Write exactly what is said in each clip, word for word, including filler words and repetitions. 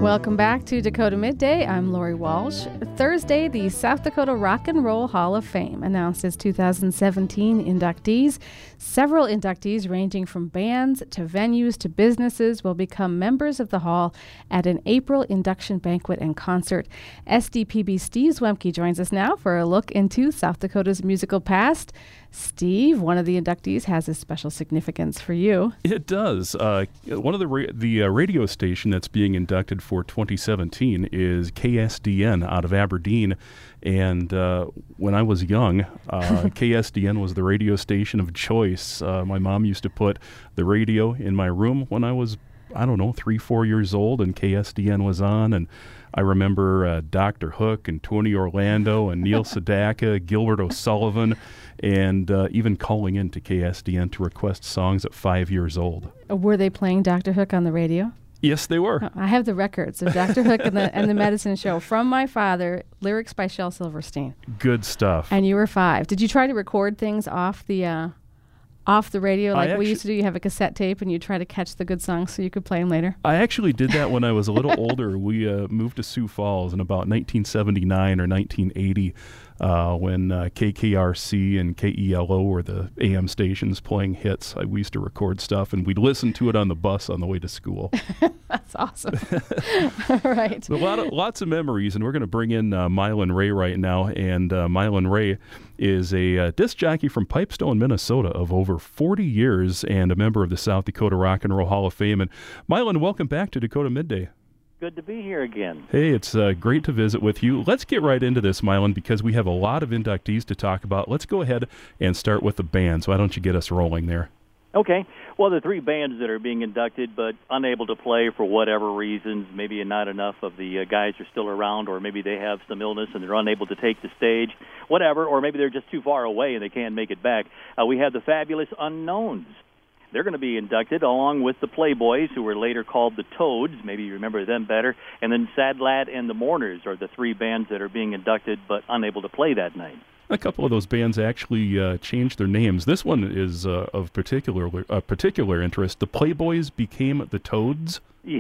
Welcome back to Dakota Midday. I'm Lori Walsh. Thursday, the South Dakota Rock and Roll Hall of Fame announced its two thousand seventeen inductees. Several inductees ranging from bands to venues to businesses will become members of the hall at an April induction banquet and concert. S D P B Steve Zwemke joins us now for a look into South Dakota's musical past. Steve, one of the inductees has a special significance for you. It does. Uh, one of the ra- the uh, radio station that's being inducted for twenty seventeen is K S D N out of Aberdeen. And uh, when I was young, uh, K S D N was the radio station of choice. Uh, my mom used to put the radio in my room when I was, I don't know, three, four years old, and K S D N was on. And I remember uh, Doctor Hook and Tony Orlando and Neil Sedaka, Gilbert O'Sullivan, and uh, even calling in to K S D N to request songs at five years old. Were they playing Doctor Hook on the radio? Yes, they were. I have the records of Doctor Hook and the and the Medicine Show from my father, lyrics by Shel Silverstein. Good stuff. And you were five. Did you try to record things off the uh, off the radio like actually, we used to do? You have a cassette tape and you try to catch the good songs so you could play them later? I actually did that when I was a little older. We uh, moved to Sioux Falls in about nineteen seventy-nine or nineteen eighty. Uh, when uh, K K R C and K E L O were the A M stations playing hits. I, we used to record stuff, and we'd listen to it on the bus on the way to school. That's awesome. All right. So a lot of, lots of memories, and we're going to bring in uh, Mylan Ray right now. And uh, Mylan Ray is a uh, disc jockey from Pipestone, Minnesota, of over forty years and a member of the South Dakota Rock and Roll Hall of Fame. And Mylan, welcome back to Dakota Midday. Good to be here again. Hey, it's uh, great to visit with you. Let's get right into this, Mylan, because we have a lot of inductees to talk about. Let's go ahead and start with the band. So why don't you get us rolling there? Okay. Well, the three bands that are being inducted but unable to play for whatever reasons, maybe not enough of the uh, guys are still around, or maybe they have some illness and they're unable to take the stage, whatever, or maybe they're just too far away and they can't make it back. Uh, we have the Fabulous Unknowns. They're going to be inducted along with the Playboys, who were later called the Toads. Maybe you remember them better. And then Sad Lad and the Mourners are the three bands that are being inducted but unable to play that night. A couple of those bands actually uh, changed their names. This one is uh, of particular uh, particular interest. The Playboys became the Toads. Yeah.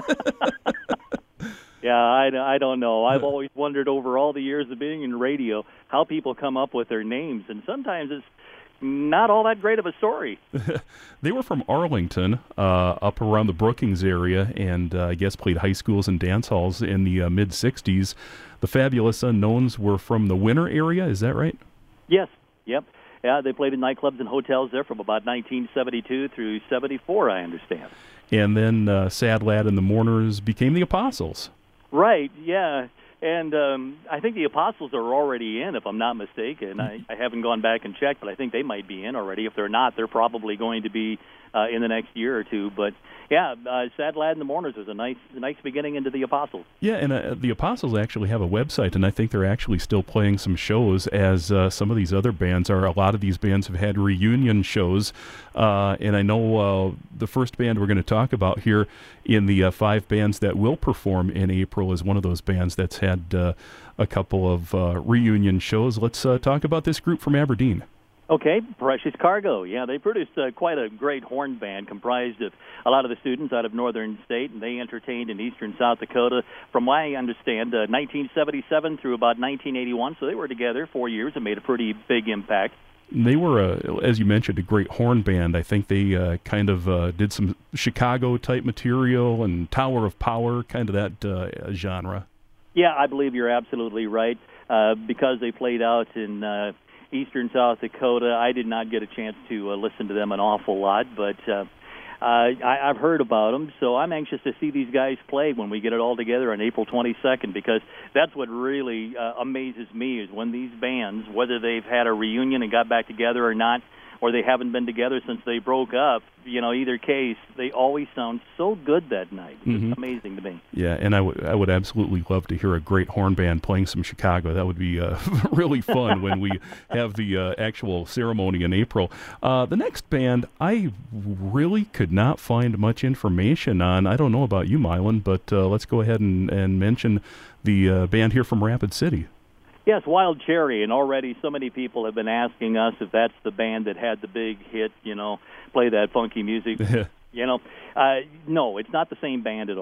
Yeah, I, I don't know. I've always wondered over all the years of being in radio how people come up with their names. And sometimes it's not all that great of a story. They were from Arlington, uh, up around the Brookings area, and uh, I guess played high schools and dance halls in the uh, mid-sixties. The Fabulous Unknowns were from the Winter area, is that right? Yes, yep. Yeah, they played in nightclubs and hotels there from about nineteen seventy-two through seventy-four, I understand. And then uh, Sad Lad and the Mourners became the Apostles. Right, yeah. And um, I think the Apostles are already in, if I'm not mistaken. I, I haven't gone back and checked, but I think they might be in already. If they're not, they're probably going to be uh, in the next year or two. But, yeah, uh, Sad Lad and the Mourners was a nice a nice beginning into the Apostles. Yeah, and uh, the Apostles actually have a website, and I think they're actually still playing some shows, as uh, some of these other bands are. A lot of these bands have had reunion shows, uh, and I know uh, the first band we're going to talk about here in the uh, five bands that will perform in April is one of those bands that's had uh, a couple of uh, reunion shows. Let's uh, talk about this group from Aberdeen. Okay, Precious Cargo. Yeah, they produced uh, quite a great horn band comprised of a lot of the students out of northern state, and they entertained in eastern South Dakota from what I understand, uh, nineteen seventy-seven through about nineteen eighty-one. So they were together four years and made a pretty big impact. They were, uh, as you mentioned, a great horn band. I think they uh, kind of uh, did some Chicago-type material and Tower of Power, kind of that uh, genre. Yeah, I believe you're absolutely right. Uh, because they played out in uh, eastern South Dakota, I did not get a chance to uh, listen to them an awful lot, but uh, uh, I, I've heard about them, so I'm anxious to see these guys play when we get it all together on April twenty-second, because that's what really uh, amazes me is when these bands, whether they've had a reunion and got back together or not, or they haven't been together since they broke up, you know, either case, they always sound so good that night. It's mm-hmm. amazing to me. Yeah, and I would I would absolutely love to hear a great horn band playing some Chicago. That would be uh, really fun when we have the uh, actual ceremony in April. Uh, the next band, I really could not find much information on. I don't know about you, Mylan, but uh, let's go ahead and, and mention the uh, band here from Rapid City. Yes, Wild Cherry, and already so many people have been asking us if that's the band that had the big hit, you know, play that funky music. You know, uh, no, it's not the same band at all.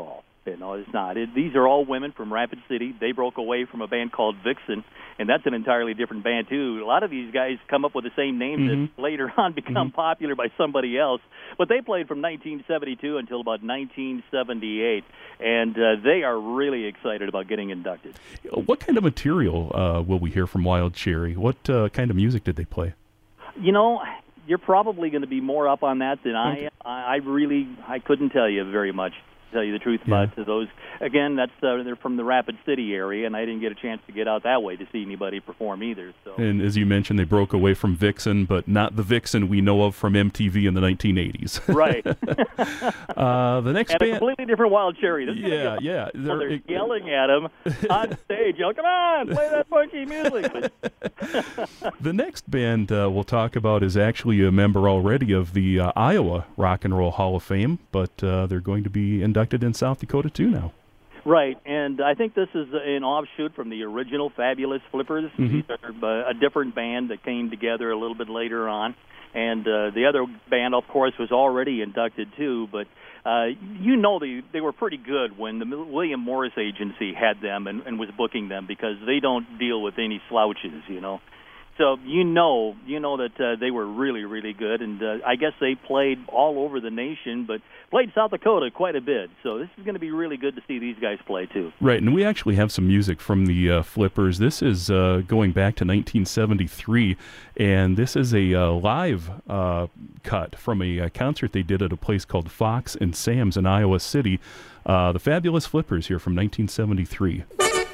No, it's not. It, these are all women from Rapid City. They broke away from a band called Vixen, and that's an entirely different band, too. A lot of these guys come up with the same names Mm-hmm. that later on become mm-hmm. popular by somebody else. But they played from nineteen seventy-two until about nineteen seventy-eight, and uh, they are really excited about getting inducted. What kind of material uh, will we hear from Wild Cherry? What uh, kind of music did they play? You know, you're probably going to be more up on that than okay. I am. I really, I couldn't tell you very much. Tell you the truth yeah. about those. Again, that's uh, they're from the Rapid City area, and I didn't get a chance to get out that way to see anybody perform either. So. And as you mentioned, they broke away from Vixen, but not the Vixen we know of from M T V in the nineteen eighties. Right. uh, the next and band, a completely different Wild Cherry. This yeah, yeah. They're, well, they're it, yelling at him on stage. Yelling, come on, play that funky music. The next band uh, we'll talk about is actually a member already of the uh, Iowa Rock and Roll Hall of Fame, but uh, they're going to be inducted in South Dakota too now. Right, and I think this is an offshoot from the original Fabulous Flippers. Mm-hmm. These are a different band that came together a little bit later on, and uh, the other band, of course, was already inducted too, but uh, you know they, they were pretty good when the William Morris Agency had them and, and was booking them, because they don't deal with any slouches, you know. So you know, you know that uh, they were really, really good, and uh, I guess they played all over the nation, but played South Dakota quite a bit. So this is going to be really good to see these guys play too. Right, and we actually have some music from the uh, Flippers. This is uh, going back to nineteen seventy-three, and this is a uh, live uh, cut from a, a concert they did at a place called Fox and Sam's in Iowa City. Uh, the Fabulous Flippers here from nineteen seventy-three.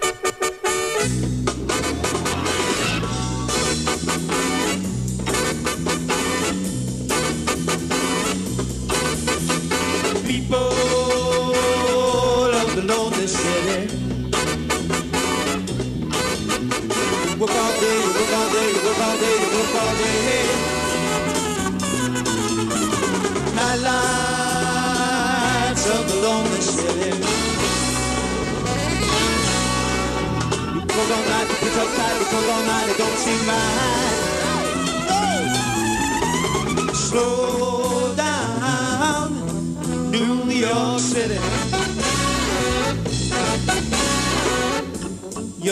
Work all day, work all day, work all day, work all day. Night lights of the lonely city. You work all night, you pick up tight, you work all night, it don't seem right. Slow down, New York City. You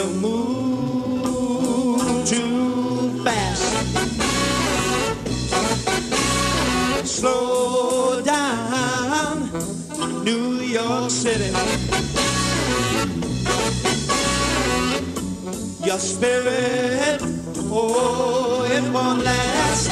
move too fast. Slow down, New York City. Your spirit, oh, it won't last.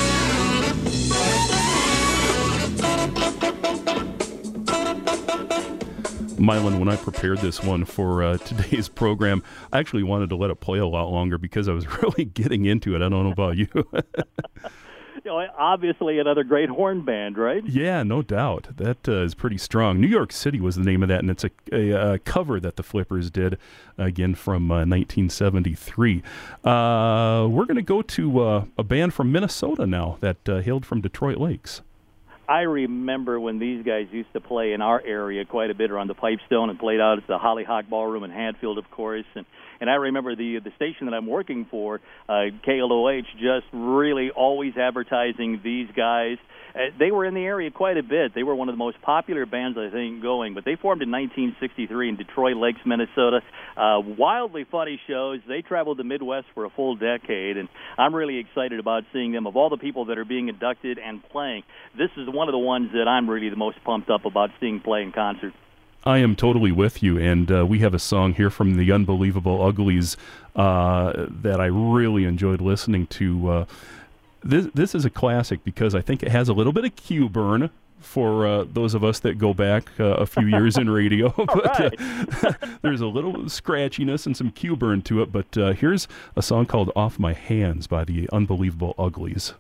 Mylan, when I prepared this one for uh, today's program, I actually wanted to let it play a lot longer because I was really getting into it. I don't know about you. You know, obviously another great horn band, right? Yeah, no doubt. That uh, is pretty strong. New York City was the name of that, and it's a, a, a cover that the Flippers did, again, from uh, nineteen seventy-three. Uh, we're going to go to uh, a band from Minnesota now that uh, hailed from Detroit Lakes. I remember when these guys used to play in our area quite a bit around the Pipestone and played out at the Hollyhock Ballroom in Hatfield, of course. And, and I remember the the station that I'm working for, uh, K L O H, just really always advertising these guys. Uh, they were in the area quite a bit. They were one of the most popular bands, I think, going. But they formed in nineteen sixty-three in Detroit Lakes, Minnesota. Uh, wildly funny shows. They traveled the Midwest for a full decade, and I'm really excited about seeing them. Of all the people that are being inducted and playing, this is one of the ones that I'm really the most pumped up about seeing play in concert. I am totally with you, and uh, we have a song here from the Unbelievable Uglies uh, that I really enjoyed listening to. Uh, this this is a classic because I think it has a little bit of cue burn for uh, those of us that go back uh, a few years in radio. But right. uh, there's a little scratchiness and some cue burn to it. But uh, here's a song called Off My Hands by the Unbelievable Uglies.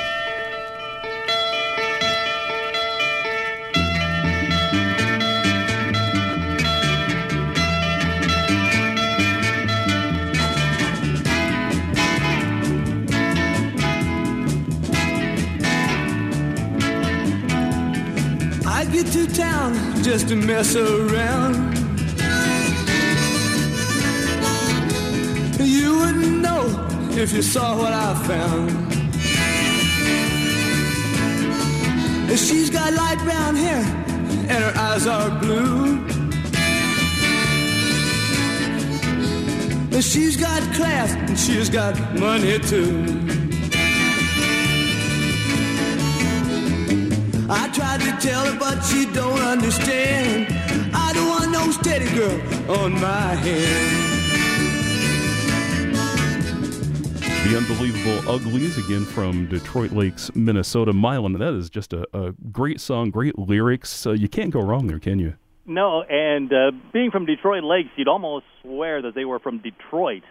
Get to town just to mess around. You wouldn't know if you saw what I found. She's got light brown hair and her eyes are blue. She's got class and she's got money too. I tried to tell her, but she don't understand. I don't want no steady girl on my hand. The Unbelievable Uglies, again from Detroit Lakes, Minnesota. Mylan, that is just a, a great song, great lyrics. Uh, you can't go wrong there, can you? No, and uh, being from Detroit Lakes, you'd almost swear that they were from Detroit.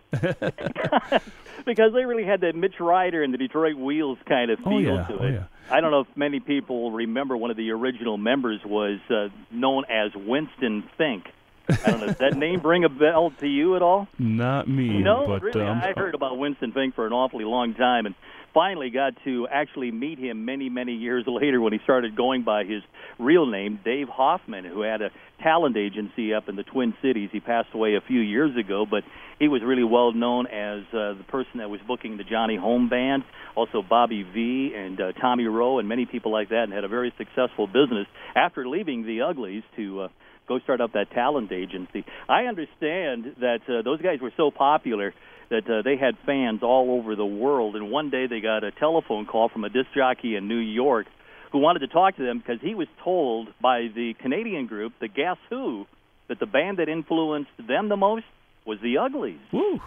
Because they really had that Mitch Ryder and the Detroit Wheels kind of feel oh, yeah. to it. Oh, yeah. I don't know if many people remember one of the original members was uh, known as Winston Fink. I don't know, does that name ring a bell to you at all? Not me. No, but, really. Um, I heard about Winston Fink for an awfully long time, and finally got to actually meet him many, many years later when he started going by his real name, Dave Hoffman, who had a talent agency up in the Twin Cities. He passed away a few years ago, but he was really well known as uh, the person that was booking the Johnny Home Band, also Bobby V and uh, Tommy Rowe and many people like that, and had a very successful business after leaving the Uglies to uh, go start up that talent agency. I understand that uh, those guys were so popular that uh, they had fans all over the world, and one day they got a telephone call from a disc jockey in New York who wanted to talk to them because he was told by the Canadian group, the Guess Who, that the band that influenced them the most was the Uglies. Woo!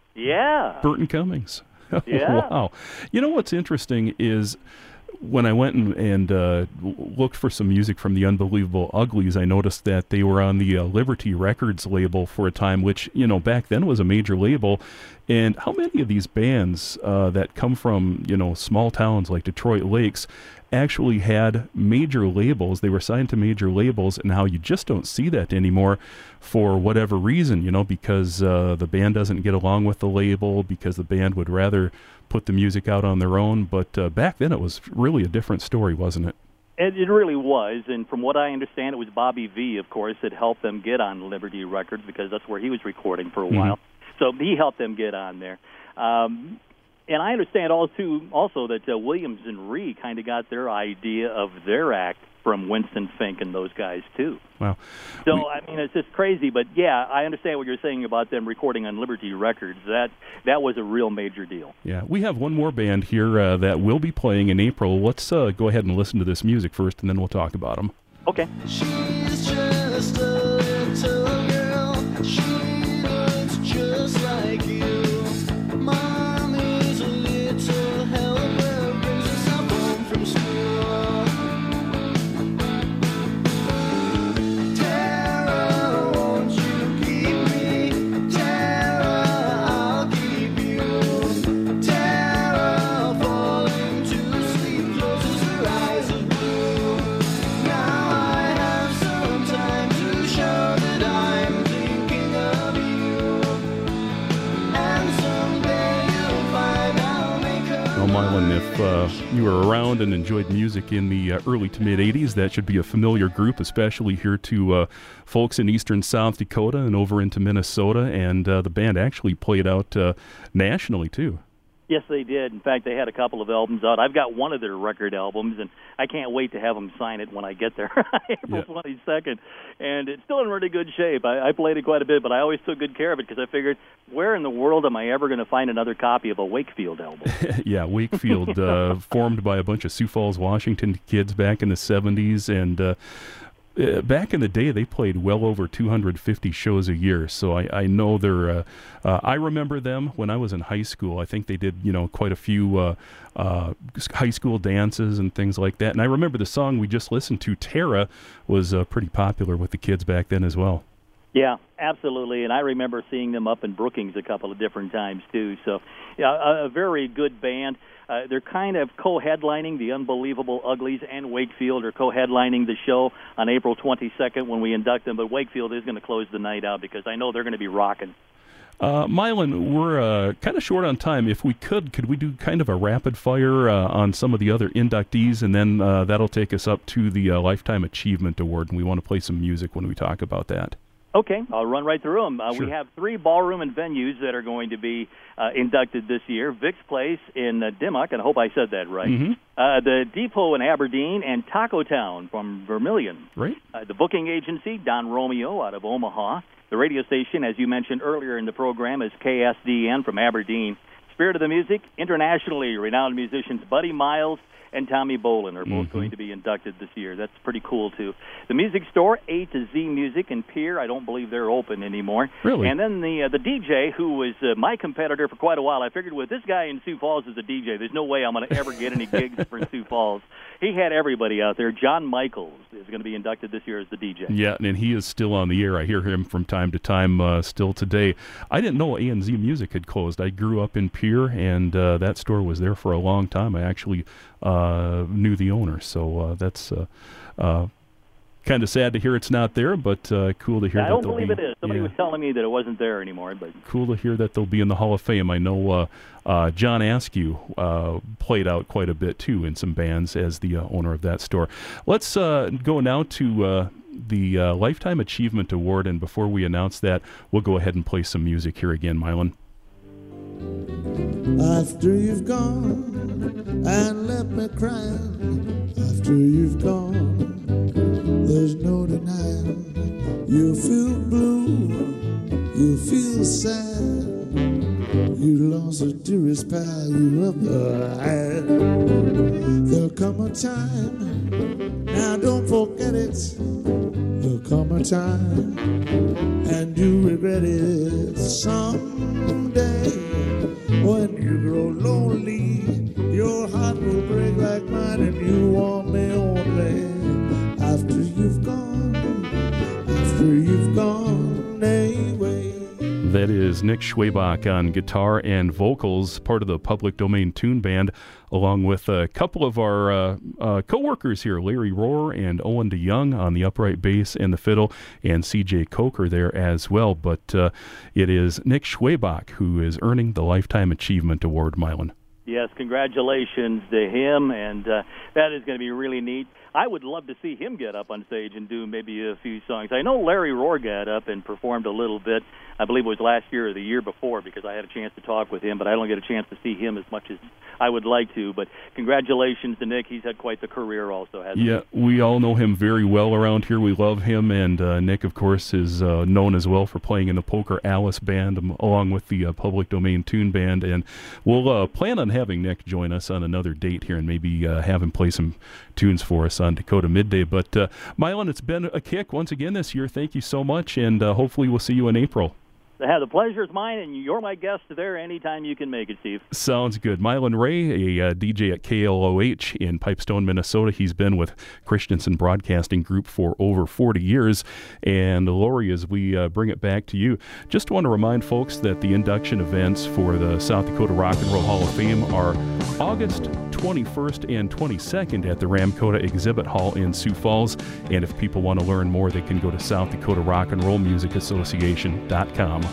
Yeah. Burton Cummings. Yeah. Wow. You know what's interesting is when I went and, and uh, looked for some music from the Unbelievable Uglies, I noticed that they were on the uh, Liberty Records label for a time, which, you know, back then was a major label. And how many of these bands uh, that come from, you know, small towns like Detroit Lakes actually had major labels? They were signed to major labels, and how you just don't see that anymore for whatever reason, you know, because uh, the band doesn't get along with the label, because the band would rather put the music out on their own. But uh, back then it was really a different story, wasn't it? It, it really was, and from what I understand, it was Bobby V, of course, that helped them get on Liberty Records because that's where he was recording for a Mm-hmm. while. So he helped them get on there. Um, and I understand also, also that uh, Williams and Rhee kind of got their idea of their act from Winston Fink and those guys, too. Wow. So, We- I mean, it's just crazy. But, yeah, I understand what you're saying about them recording on Liberty Records. That that was a real major deal. Yeah, we have one more band here uh, that will be playing in April. Let's uh, go ahead and listen to this music first, and then we'll talk about them. Okay. She's just a little girl. She looks just like you. Mom is a little helper, brings us up home from school. Tara, won't you keep me? Tara, I'll keep you. Tara, falling to sleep, closes her eyes of blue. Now I have some time to show that I'm thinking of you. And someday you'll find I'll make her. Well, Marlon, if uh, you were around and enjoyed music in the uh, early to mid-eighties, that should be a familiar group, especially here to uh, folks in eastern South Dakota and over into Minnesota. And uh, the band actually played out uh, nationally, too. Yes, they did. In fact, they had a couple of albums out. I've got one of their record albums, and I can't wait to have them sign it when I get there, April Yeah. twenty-second. And it's still in really good shape. I, I played it quite a bit, but I always took good care of it because I figured, where in the world am I ever going to find another copy of a Wakefield album? Yeah, Wakefield, uh, formed by a bunch of Sioux Falls, Washington kids back in the seventies, and uh, uh, back in the day, they played well over two hundred fifty shows a year. So I, I know they're. Uh, uh, I remember them when I was in high school. I think they did, you know, quite a few uh, uh, high school dances and things like that. And I remember the song we just listened to, "Tara," was uh, pretty popular with the kids back then as well. Yeah, absolutely. And I remember seeing them up in Brookings a couple of different times, too. So, yeah, a, a very good band. Uh, they're kind of co-headlining. The Unbelievable Uglies and Wakefield are co-headlining the show on April twenty-second when we induct them. But Wakefield is going to close the night out because I know they're going to be rocking. Uh, Mylan, we're uh, kind of short on time. If we could, could we do kind of a rapid fire uh, on some of the other inductees, and then uh, that'll take us up to the uh, Lifetime Achievement Award, and we want to play some music when we talk about that. Okay, I'll run right through them. Uh, Sure. We have three ballroom and venues that are going to be uh, inducted this year. Vic's Place in uh, Dimmock, and I hope I said that right. Mm-hmm. Uh, the Depot in Aberdeen, and Taco Town from Vermilion. Right. Uh, the booking agency, Don Romeo out of Omaha. The radio station, as you mentioned earlier in the program, is K S D N from Aberdeen. Spirit of the Music, internationally renowned musicians Buddy Miles and Tommy Bolin are both Mm-hmm. going to be inducted this year. That's pretty cool, too. The music store, A to Z Music in Pierre. I don't believe they're open anymore. Really? And then the uh, the D J, who was uh, my competitor for quite a while. I figured with this guy in Sioux Falls as a D J, there's no way I'm going to ever get any gigs for Sioux Falls. He had everybody out there. John Michaels is going to be inducted this year as the D J. Yeah, and he is still on the air. I hear him from time to time uh, still today. I didn't know A and Z Music had closed. I grew up in Pierre, and uh, that store was there for a long time. I actually uh, knew the owner, so uh, that's uh, uh, kind of sad to hear it's not there, but uh, cool to hear I that don't they'll believe be, it is. Somebody yeah. was telling me that it wasn't there anymore. But Cool to hear that they'll be in the Hall of Fame. I know uh, uh, John Askew uh, played out quite a bit, too, in some bands as the uh, owner of that store. Let's uh, go now to uh, the uh, Lifetime Achievement Award, and before we announce that, we'll go ahead and play some music here again, Mylan. After you've gone and left me crying, after you've gone, there's no denying. You feel blue, you feel sad. You lost the dearest pal you ever had. There'll come a time, now don't forget it. There'll come a time, and you regret it someday. When you grow lonely, your heart will break like mine, and you want me only after you've gone, after you've gone away. That is Nick Schwabach on guitar and vocals, part of the Public Domain Tune Band, along with a couple of our uh, uh, co-workers here, Larry Rohr and Owen DeYoung on the upright bass and the fiddle, and C J Coker there as well. But uh, it is Nick Schwabach who is earning the Lifetime Achievement Award, Mylan. yes, congratulations to him, and uh, that is going to be really neat. I would love to see him get up on stage and do maybe a few songs. I know Larry Rohr got up and performed a little bit. I believe it was last year or the year before, because I had a chance to talk with him, but I don't get a chance to see him as much as I would like to. But congratulations to Nick. He's had quite the career also, hasn't Yeah, we all know him very well around here. We love him, and uh, Nick, of course, is uh, known as well for playing in the Poker Alice Band, um, along with the uh, Public Domain Tune Band. And we'll uh, plan on having Nick join us on another date here and maybe uh, have him play some tunes for us on Dakota Midday. But, uh, Mylan, it's been a kick once again this year. Thank you so much, and uh, hopefully we'll see you in April. Yeah, the pleasure is mine, and you're my guest there anytime you can make it, Steve. Sounds good. Mylan Ray, a uh, D J at K L O H in Pipestone, Minnesota. He's been with Christensen Broadcasting Group for over forty years. And Lori, as we uh, bring it back to you, just want to remind folks that the induction events for the South Dakota Rock and Roll Hall of Fame are August twenty-first and twenty-second at the Ramkota Exhibit Hall in Sioux Falls. And if people want to learn more, they can go to South Dakota Rock and Roll Music Association dot com.